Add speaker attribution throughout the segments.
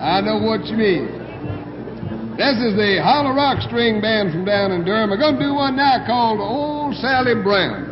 Speaker 1: I know what you mean. This is the Hollow Rock String Band from down in Durham. We're going to do one now called Old Sally Brown.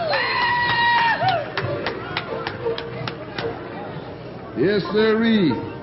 Speaker 1: Yes, sirree.